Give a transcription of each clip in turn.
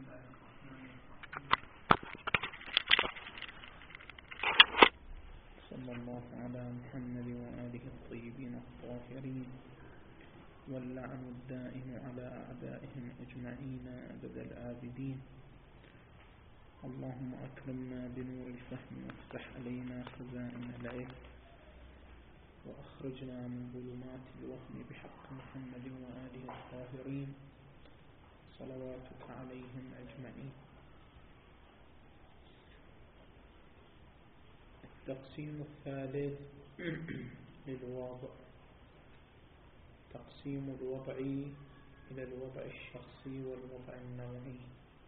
صلى الله على محمد وآله الطيبين الطاهرين واللعن الدائم على أعدائهم أجمعين أبد الآبدين. اللهم أكرمنا بنور الفهم وافتح علينا خزائن العلم وأخرجنا من ظلمات الوهم بحق محمد وآله الطاهرين صلواتك عليهم أجمعين. التقسيم الثالث للوضع، تقسيم الوضع إلى الوضع الشخصي والوضع النوعي.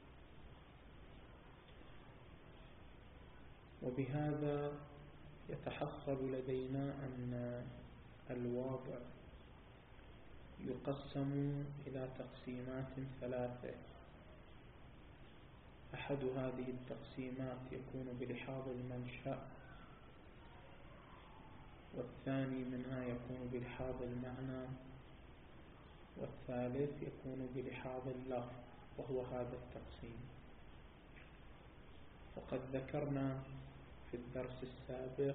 وبهذا يتحصل لدينا أن الوضع يقسم إلى تقسيمات ثلاثة. أحد هذه التقسيمات يكون بلحاظ المنشأ، والثاني منها يكون بلحاظ المعنى، والثالث يكون بلحاظ اللفظ، وهو هذا التقسيم. فقد ذكرنا في الدرس السابق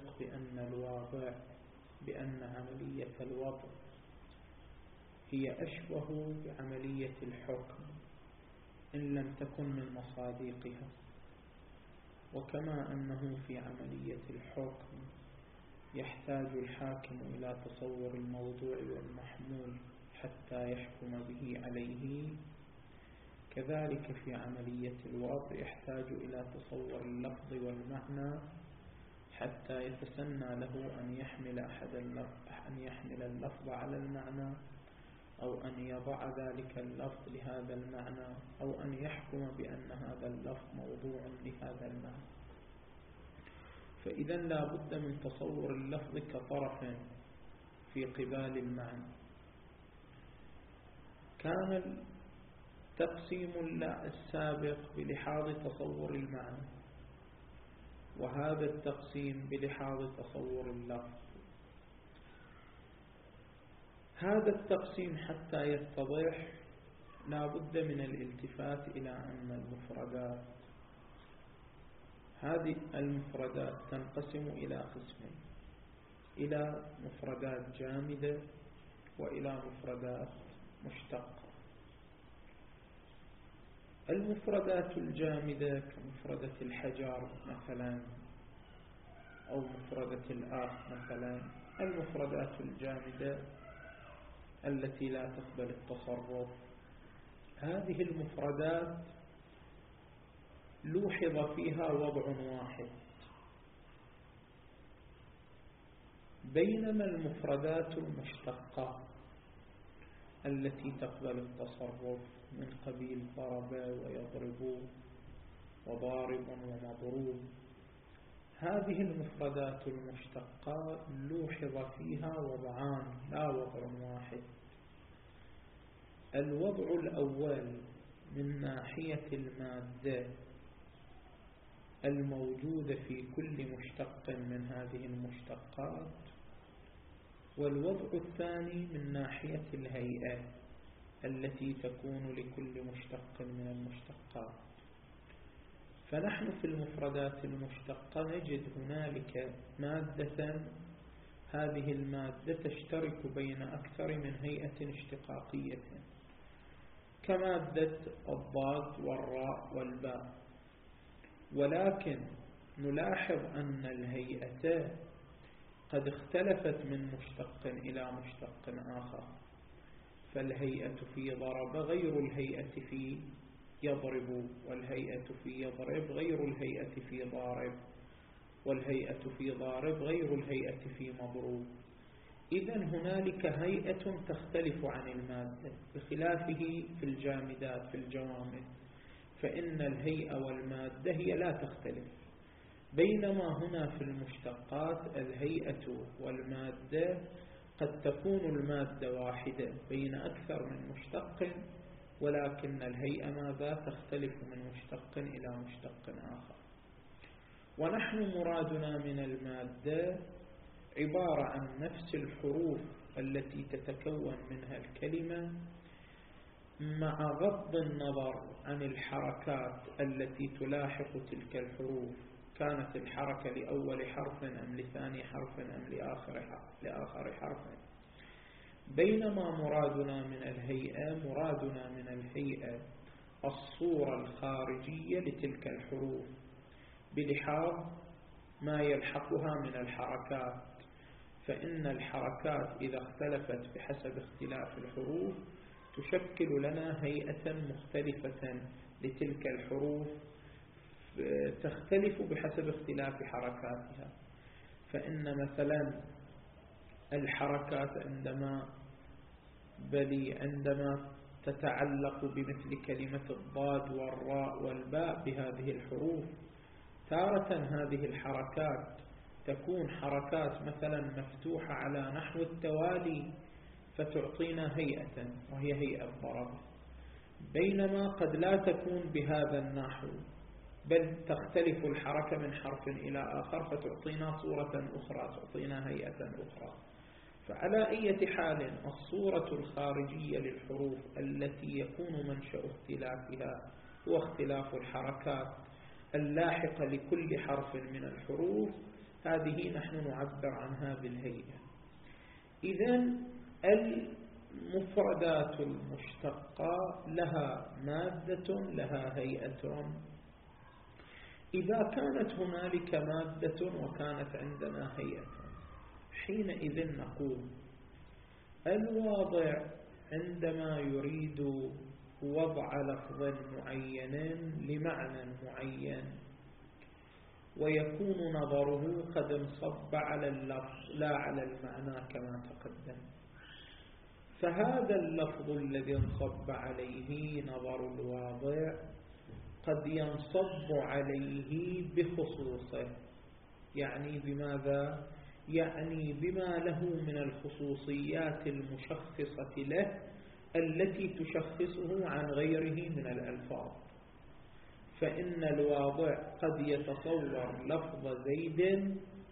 بأن عملية الوضع هي أشبه بعملية الحكم إن لم تكن من مصادقها، وكما أنه في عملية الحكم يحتاج الحاكم إلى تصور الموضوع والمحمول حتى يحكم به عليه، كذلك في عملية الوضع يحتاج إلى تصور اللفظ والمعنى حتى يتسنى له أن يحمل اللفظ على المعنى، أو أن يضع ذلك اللفظ لهذا المعنى، أو أن يحكم بأن هذا اللفظ موضوع لهذا المعنى. فإذا لا بد من تصور اللفظ كطرف في قبال المعنى. كان التقسيم السابق بلحاظ تصور المعنى، وهذا التقسيم بلحاظ تصور اللفظ. هذا التقسيم حتى يتضح لا بد من الالتفات إلى أن هذه المفردات تنقسم إلى قسمين: إلى مفردات جامدة وإلى مفردات مشتقة. المفردات الجامدة كمفردة الحجر مثلا، أو مفردة الآخ مثلا، المفردات الجامدة التي لا تقبل التصرف، هذه المفردات لوحظ فيها وضع واحد، بينما المفردات المشتقة التي تقبل التصرف من قبيل ضرب ويضرب وضارب ومضروب، هذه المفردات المشتقة لوحظ فيها وضعان لا وضع واحد. الوضع الأول من ناحية المادة الموجودة في كل مشتق من هذه المشتقات، والوضع الثاني من ناحية الهيئة التي تكون لكل مشتق من المشتقات. فنحن في المفردات المشتقة نجد هنالك مادة، هذه المادة تشترك بين أكثر من هيئة اشتقاقية كمادة الضاد والراء والباء، ولكن نلاحظ أن الهيئة قد اختلفت من مشتق إلى مشتق آخر. فالهيئة في ضرب غير الهيئة في يضرب، والهيئة في يضرب غير الهيئة في ضارب، والهيئة في ضارب غير الهيئة في مضروب. إذن هنالك هيئة تختلف عن المادة، بخلافه في الجامدات في الجوامد، فإن الهيئة والمادة هي لا تختلف، بينما هنا في المشتقات الهيئة والمادة قد تكون المادة واحدة بين أكثر من مشتق، ولكن الهيئة ماذا تختلف من مشتق إلى مشتق آخر. ونحن مرادنا من المادة عبارة عن نفس الحروف التي تتكون منها الكلمة مع غض النظر عن الحركات التي تلاحق تلك الحروف، كانت الحركة لأول حرف أم لثاني حرف أم لآخر حرف، بينما مرادنا من الهيئة الصورة الخارجية لتلك الحروف بلحاظ ما يلحقها من الحركات. فإن الحركات إذا اختلفت بحسب اختلاف الحروف تشكل لنا هيئة مختلفة لتلك الحروف تختلف بحسب اختلاف حركاتها. فإن مثلا الحركات عندما تتعلق بمثل كلمة الضاد والراء والباء بهذه الحروف، تارة هذه الحركات تكون حركات مثلا مفتوحة على نحو التوالي فتعطينا هيئة وهي هيئة ضرب، بينما قد لا تكون بهذا النحو بل تختلف الحركة من حرف إلى آخر فتعطينا صورة أخرى، تعطينا هيئة أخرى. فعلى أي حال الصورة الخارجية للحروف التي يكون منشأ اختلافها هو اختلاف الحركات اللاحقة لكل حرف من الحروف، هذه نحن نعبر عنها بالهيئة. إذن المفردات المشتقة لها مادة لها هيئة. إذا كانت هنالك مادة وكانت عندنا هيئة، حينئذ نقول الواضع عندما يريد وضع لفظ معين لمعنى معين ويكون نظره قد انصب على اللفظ لا على المعنى كما تقدم، فهذا اللفظ الذي انصب عليه نظر الواضع قد ينصب عليه بخصوصه. يعني بماذا؟ يعني بما له من الخصوصيات المشخصة له التي تشخصه عن غيره من الألفاظ. فإن الواضع قد يتصور لفظ زيد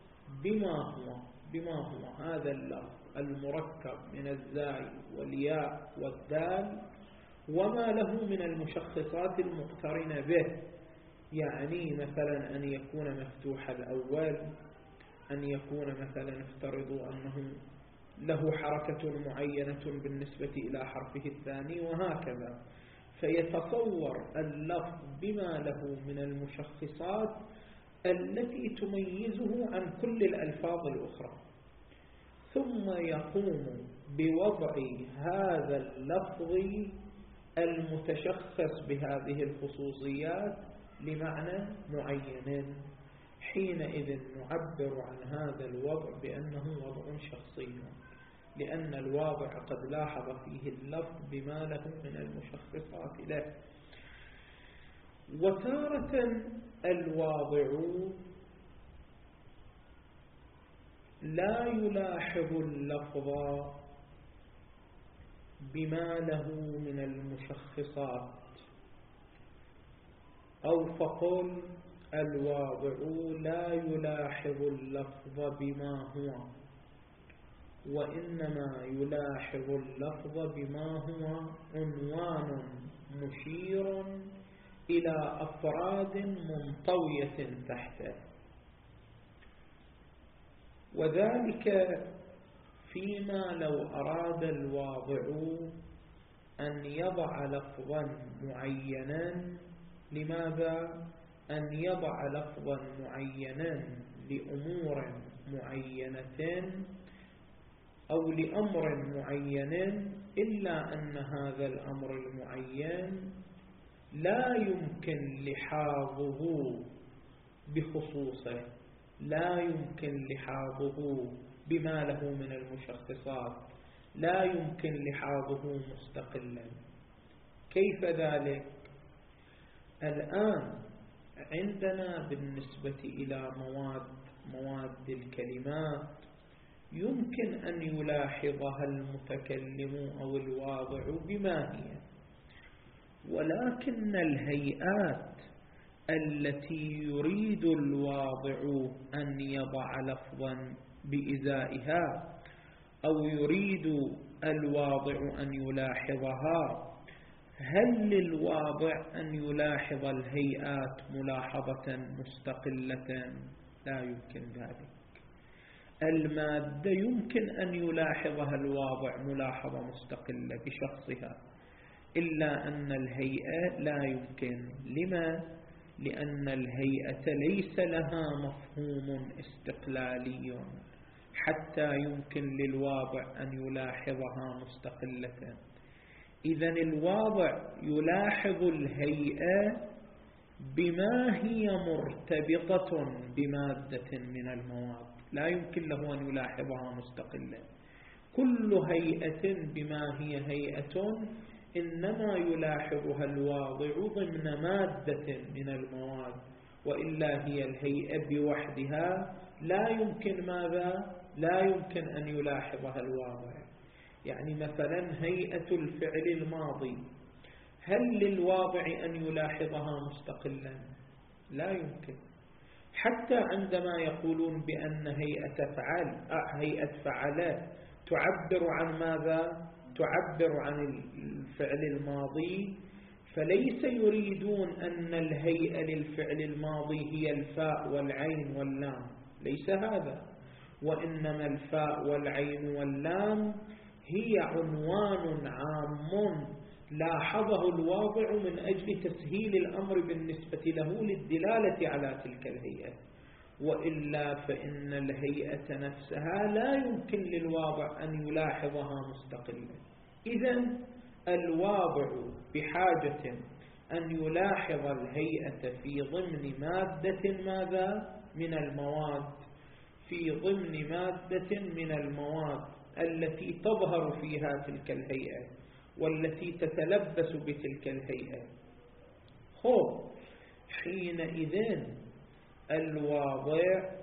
بما هو هذا اللفظ المركب من الزاي والياء والدال وما له من المشخصات المقترنة به. يعني مثلا أن يكون مفتوح الأول، أن يكون مثلا افترضوا أنه له حركة معينة بالنسبة إلى حرفه الثاني وهكذا. فيتصور اللفظ بما له من المشخصات التي تميزه عن كل الألفاظ الأخرى، ثم يقوم بوضع هذا اللفظ المتشخص بهذه الخصوصيات لمعنى معين. حينئذ نعبر عن هذا الوضع بأنه وضع شخصي، لأن الواضع قد لاحظ فيه اللفظ بما له من المشخصات له. وتارة الواضع لا يلاحظ اللفظ بما له من المشخصات، أو فقل الواضع لا يلاحظ اللفظ بما هو، وإنما يلاحظ اللفظ بما هو عنوان مشير إلى أفراد منطوية تحته. وذلك فيما لو أراد الواضع أن يضع لفظا معينا. لماذا؟ أن يضع لفظا معينا لأمور معينة أو لأمر معين، إلا أن هذا الأمر المعين لا يمكن لحاظه بخصوصه، لا يمكن لحاظه بما له من المشخصات، لا يمكن لحاظه مستقلا. كيف ذلك؟ الآن عندنا بالنسبة إلى مواد الكلمات يمكن أن يلاحظها المتكلم أو الواضع بما هي، ولكن الهيئات التي يريد الواضع أن يضع لفظا بإزائها أو يريد الواضع أن يلاحظها هل للواضع أن يلاحظ الهيئات ملاحظة مستقلة؟ لا يمكن ذلك. المادة يمكن أن يلاحظها الواضع ملاحظة مستقلة بشخصها، إلا أن الهيئة لا يمكن. لما؟ لأن الهيئة ليس لها مفهوم استقلالي حتى يمكن للواضع أن يلاحظها مستقلة. إذن الواضع يلاحظ الهيئة بما هي مرتبطة بمادة من المواد، لا يمكن له أن يلاحظها مستقلة. كل هيئة بما هي هيئة إنما يلاحظها الواضع ضمن مادة من المواد، وإلا هي الهيئة بوحدها لا يمكن ماذا؟ لا يمكن أن يلاحظها الواضع. يعني مثلا هيئة الفعل الماضي، هل للواضع أن يلاحظها مستقلا؟ لا يمكن. حتى عندما يقولون بأن هيئة فعل تعبر عن ماذا؟ تعبر عن الفعل الماضي، فليس يريدون أن الهيئة للفعل الماضي هي الفاء والعين واللام، ليس هذا، وإنما الفاء والعين واللام هي عنوان عام لاحظه الواضع من أجل تسهيل الأمر بالنسبة له للدلالة على تلك الهيئة، وإلا فإن الهيئة نفسها لا يمكن للواضع أن يلاحظها مستقلا. إذن الواضع بحاجة أن يلاحظ الهيئة في ضمن مادة ماذا؟ من المواد، في ضمن مادة من المواد التي تظهر فيها تلك الهيئة والتي تتلبس بتلك الهيئة. حينئذ الواضع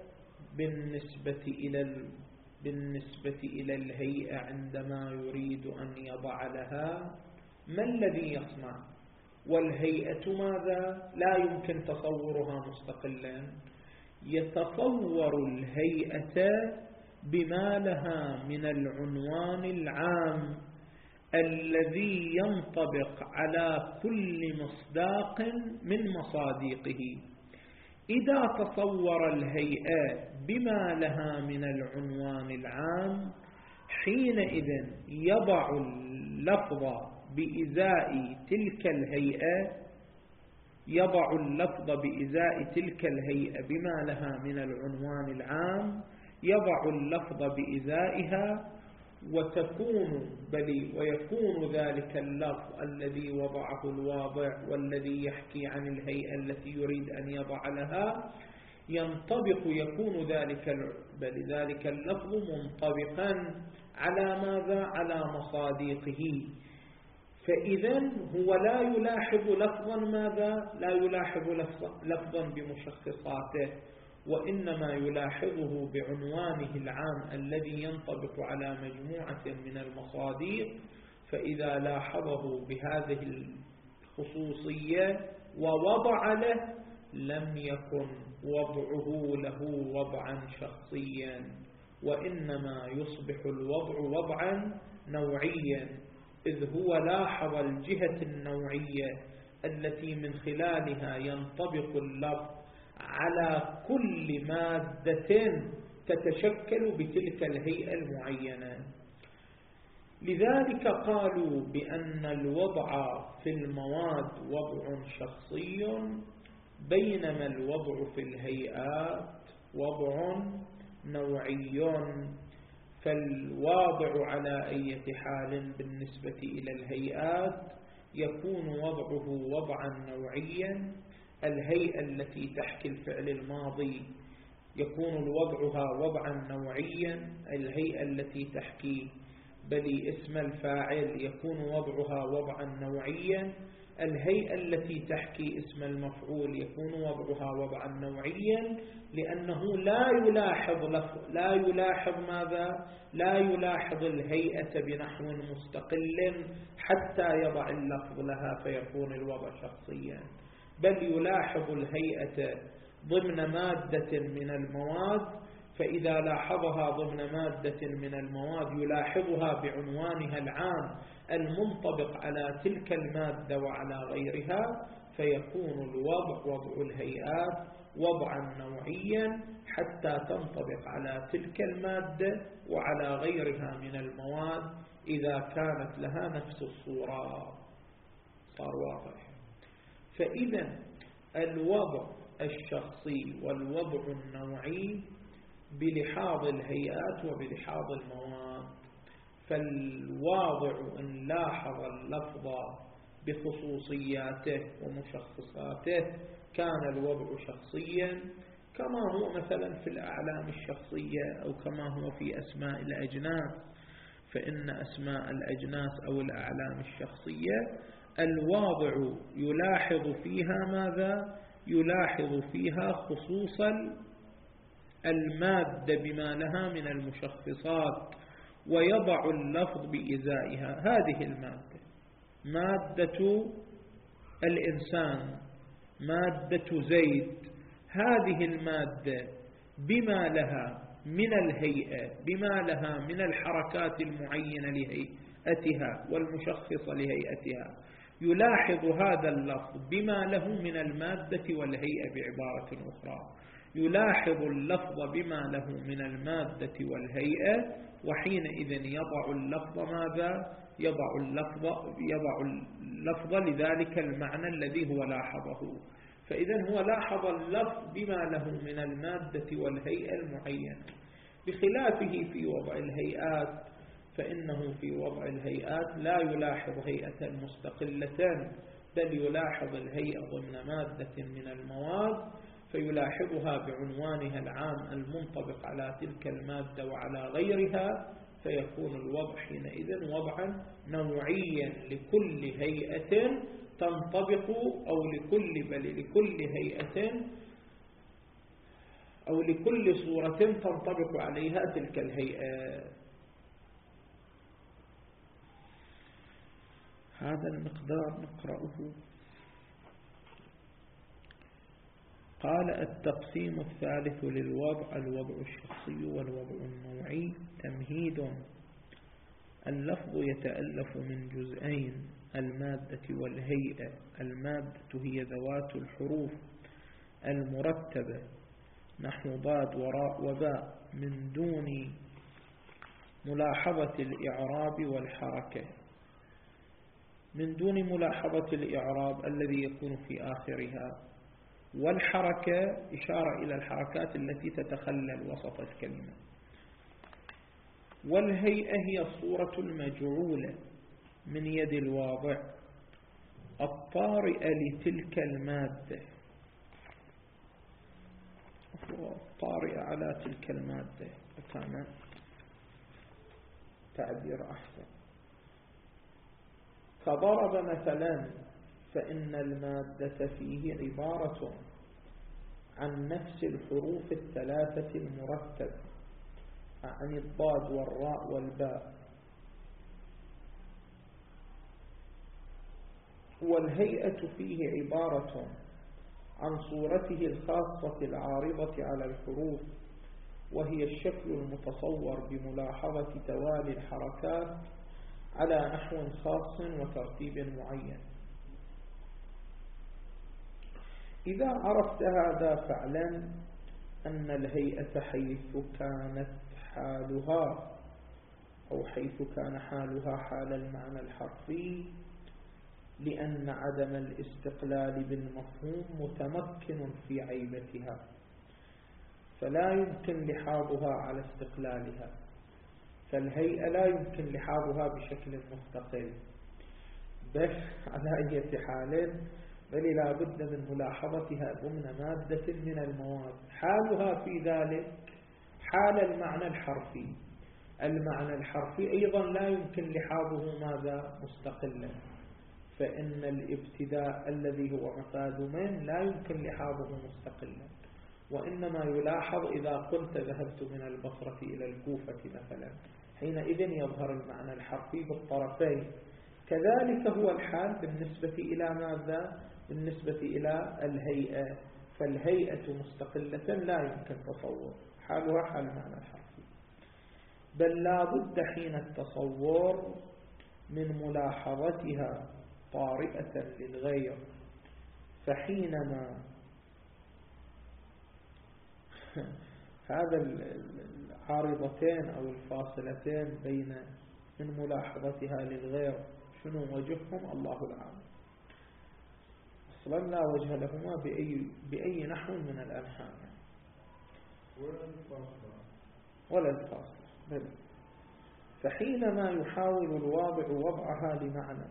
بالنسبة إلى الهيئة عندما يريد أن يضع لها، ما الذي يصنع؟ والهيئة ماذا؟ لا يمكن تصورها مستقلا. يتصور الهيئة بما لها من العنوان العام الذي ينطبق على كل مصداق من مصادقه. إذا تصور الهيئة بما لها من العنوان العام، حينئذ يضع اللفظ بإزاء تلك الهيئة، يضع اللفظ بإزاء تلك الهيئة بما لها من العنوان العام، يضع اللفظ بإزائها، ويكون ذلك اللفظ الذي وضعه الواضع والذي يحكي عن الهيئة التي يريد أن يضع لها ينطبق، يكون ذلك اللفظ منطبقا على ماذا؟ على مصادقه. فإذا هو لا يلاحظ لفظا ماذا؟ لا يلاحظ لفظا بمشخصاته، وإنما يلاحظه بعنوانه العام الذي ينطبق على مجموعة من المصادق. فإذا لاحظه بهذه الخصوصية ووضع له، لم يكن وضعه له وضعا شخصيا، وإنما يصبح الوضع وضعا نوعيا، إذ هو لاحظ الجهة النوعية التي من خلالها ينطبق اللفظ على كل مادة تتشكل بتلك الهيئة المعينة. لذلك قالوا بأن الوضع في المواد وضع شخصي، بينما الوضع في الهيئات وضع نوعي. فالواضع على أي حال بالنسبة إلى الهيئات يكون وضعه وضعا نوعيا. الهيئة التي تحكي الفعل الماضي يكون وضعها وضعا نوعيا، الهيئة التي تحكي بل اسم الفاعل يكون وضعها وضعا نوعيا، الهيئة التي تحكي اسم المفعول يكون وضعها وضعا نوعيا، لأنه لا يلاحظ ماذا؟ لا يلاحظ الهيئة بنحو مستقل حتى يضع اللفظ لها فيكون الوضع شخصيا، بل يلاحظ الهيئة ضمن مادة من المواد، فإذا لاحظها ضمن مادة من المواد يلاحظها بعنوانها العام المنطبق على تلك المادة وعلى غيرها، فيكون الوضع وضع الهيئات وضعا نوعيا حتى تنطبق على تلك المادة وعلى غيرها من المواد إذا كانت لها نفس الصورة. صار واضح؟ فإذا الوضع الشخصي والوضع النوعي بلحاظ الهيئات وبلحاظ المواد. فالواضع إن لاحظ اللفظ بخصوصياته ومشخصاته كان الوضع شخصيا، كما هو مثلا في الأعلام الشخصية أو كما هو في أسماء الأجناس. فإن أسماء الأجناس أو الأعلام الشخصية الواضع يلاحظ فيها ماذا؟ يلاحظ فيها خصوص المادة بما لها من المشخصات ويضع اللفظ بإزائها. هذه المادة مادة الإنسان، مادة زيد، هذه المادة بما لها من الهيئة، بما لها من الحركات المعينة لهيئتها والمشخصة لهيئتها، يلاحظ هذا اللفظ بما له من المادة والهيئة. بعبارة أخرى، يلاحظ اللفظ بما له من المادة والهيئة، وحينئذ يضع اللفظ ماذا؟ يضع اللفظ لذلك المعنى الذي هو لاحظه. فإذا هو لاحظ اللفظ بما له من المادة والهيئة المعينة، بخلافه في وضع الهيئات، فإنه في وضع الهيئات لا يلاحظ هيئة مستقلة، بل يلاحظ الهيئة ضمن مادة من المواد، فيلاحظها بعنوانها العام المنطبق على تلك المادة وعلى غيرها، فيكون الوضع حينئذ وضعا نوعيا لكل هيئة تنطبق أو لكل هيئة أو لكل صورة تنطبق عليها تلك الهيئة. هذا المقدار نقرأه. قال: التقسيم الثالث للوضع الوضع الشخصي والوضع النوعي. تمهيد: اللفظ يتألف من جزئين: المادة والهيئة. المادة هي ذوات الحروف المرتبة نحو ضاد وراء وباء من دون ملاحظة الإعراب والحركة، من دون ملاحظة الإعراب الذي يكون في آخرها، والحركة إشارة إلى الحركات التي تتخلل وسط الكلمة. والهيئة هي الصورة المجعولة من يد الواضع الطارئة لتلك المادة، الطارئة على تلك المادة، كان تعبير أحسن. كضرب مثلا، فإن المادة فيه عبارة عن نفس الحروف الثلاثة المرتبة، عن الضاد والراء والباء. والهيئة فيه عبارة عن صورته الخاصة العارضة على الحروف، وهي الشكل المتصور بملاحظة توالي الحركات على نحو خاص وترتيب معين. إذا عرفت هذا فاعلم أن الهيئة حيث كانت حالها أو حيث كان حالها حال المعنى الحرفي، لأن عدم الاستقلال بالمفهوم متمكن في عيبتها، فلا يمكن لحاظها على استقلالها. فالهيئة لا يمكن لحاظها بشكل مستقل، بل على أي حال بل لا بد من ملاحظتها ضمن مادة من المواد. حالها في ذلك حال المعنى الحرفي. المعنى الحرفي أيضا لا يمكن لحاظه ماذا؟ مستقلا، فإن الابتداء الذي هو مفاد من لا يمكن لحاظه مستقلا، وإنما يلاحظ إذا قلت ذهبت من البصرة إلى الكوفة مثلا، حينئذ يظهر المعنى الحرفي بالطرفين. كذلك هو الحال بالنسبة إلى ماذا؟ بالنسبة إلى الهيئة. فالهيئة مستقلة لا يمكن تصور حالها حال المعنى الحرفي، بل لا بد حين التصور من ملاحظتها طارئة للغير، فحينما هذا العارضتين أو الفاصلتين بين من ملاحظتها للغير شنو وجههم؟ الله العالم. أصلا لا وجه لهما بأي نحو من الأنحاء ولا الفاصلة بل. فحينما يحاول الواضع وضعها لمعنى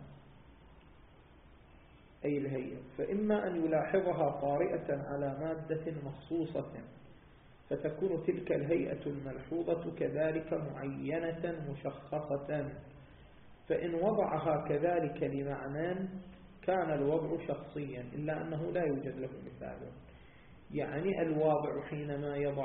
أي الهيئة، فإما أن يلاحظها طارئة على مادة مخصوصة فتكون تلك الهيئة الملحوظة كذلك معينة مشخصة، فإن وضعها كذلك لمعنى كان الوضع شخصيا إلا أنه لا يوجد له مثال. يعني الواضع حينما يضع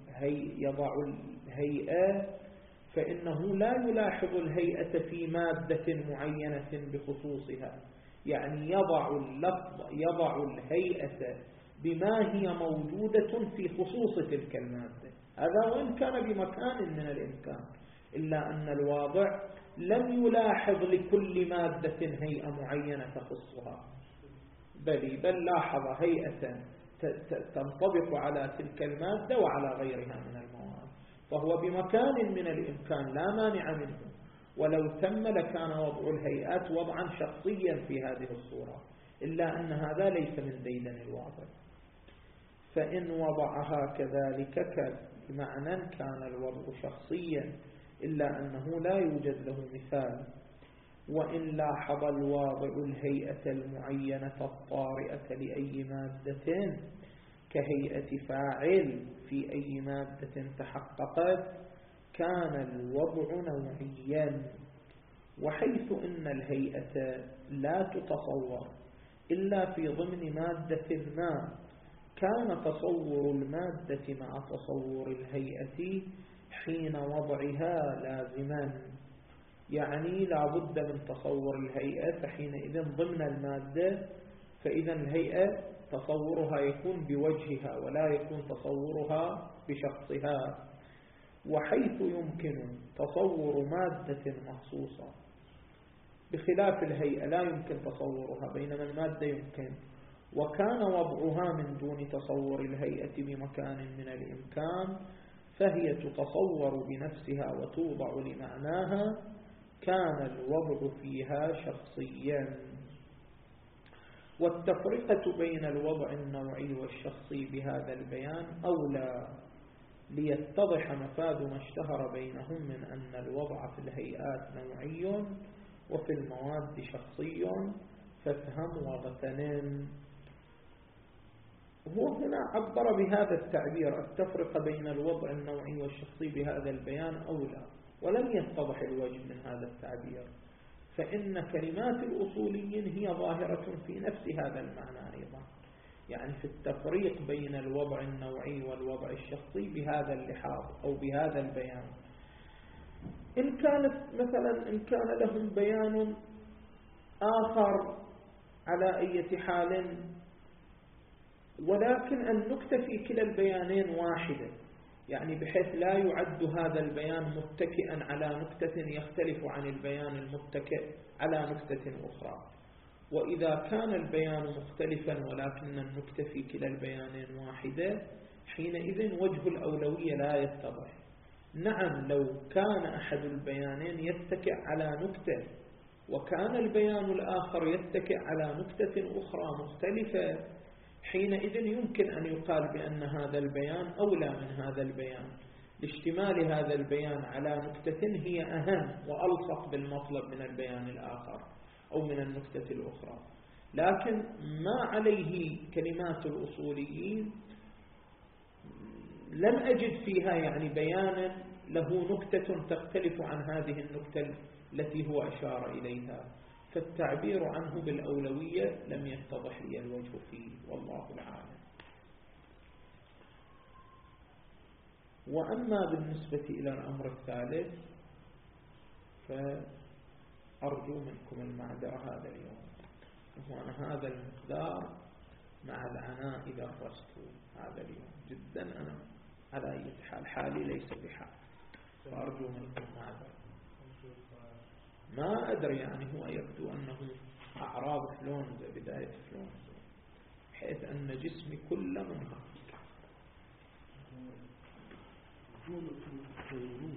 الهيئة فإنه لا يلاحظ الهيئة في مادة معينة بخصوصها، يعني يضع الهيئة بما هي موجودة في خصوص تلك المادة، هذا وإن كان بمكان من الإمكان، إلا أن الواضع لم يلاحظ لكل مادة هيئة معينة تخصها، بل لاحظ هيئة تنطبق على تلك المادة وعلى غيرها من المواد، فهو بمكان من الإمكان لا مانع منه، ولو تم لكان وضع الهيئات وضعا شخصيا في هذه الصورة، إلا أن هذا ليس من ديدن الواضع. فإن وضعها كذلك بمعنى كان الوضع شخصيا إلا أنه لا يوجد له مثال. وإن لاحظ الواضع الهيئة المعينة الطارئة لأي مادة كهيئة فاعل في أي مادة تحققت كان الوضع نوعيا، وحيث إن الهيئة لا تتصور إلا في ضمن مادة ما كان تصور المادة مع تصور الهيئة حين وضعها لازما، يعني لا بد من تصور الهيئة، فحينئذ ضمن المادة فإذا الهيئة تصورها يكون بوجهها ولا يكون تصورها بشخصها. وحيث يمكن تصور مادة مخصوصة بخلاف الهيئة لا يمكن تصورها، بينما المادة يمكن، وكان وضعها من دون تصور الهيئة بمكان من الإمكان فهي تتصور بنفسها وتوضع لمعناها، كان الوضع فيها شخصيا. والتفرقة بين الوضع النوعي والشخصي بهذا البيان أولى، ليتضح مفاد ما اشتهر بينهم من أن الوضع في الهيئات نوعي وفي المواد شخصي، فافهم وغتنين. هو هنا عبر بهذا التعبير التفرقة بين الوضع النوعي والشخصي بهذا البيان أولى، ولم يتضح الوجه من هذا التعبير، فإن كلمات الأصوليين هي ظاهرة في نفس هذا المعنى أيضا، يعني في التفريق بين الوضع النوعي والوضع الشخصي بهذا اللحاظ أو بهذا البيان. إن كان لهم بيان آخر على أي حال، ولكن النكتة في كلا البيانين واحدة، يعني بحيث لا يعد هذا البيان متكئا على نكتة يختلف عن البيان المتكئ على نكتة أخرى. وإذا كان البيان مختلفا ولكن النكتة في كلا البيانين واحدة حينئذ وجه الأولوية لا يتضح. نعم لو كان أحد البيانين يتكئ على نكتة وكان البيان الآخر يتكئ على نكتة أخرى مختلفة حينئذ يمكن أن يقال بأن هذا البيان أولى من هذا البيان، لاشتمال هذا البيان على نكتة هي أهم وألصق بالمطلب من البيان الآخر أو من النكتة الأخرى. لكن ما عليه كلمات الأصوليين لم أجد فيها يعني بيانا له نكتة تختلف عن هذه النكتة التي هو أشار إليها، فالتعبير عنه بالأولوية لم يتضح لي الوجه فيه، والله العالم. وأما بالنسبة إلى الأمر الثالث فأرجو منكم المعذرة هذا اليوم، وأنا هذا المقدار مع العناء إذا درست هذا اليوم جدا، أنا على أي حال حالي ليس بحال، فأرجو منكم معذرة. ما أدري يعني هو يبدو أنه أعراض فلونزا بداية فلونزا بحيث أن جسمي كله منهك.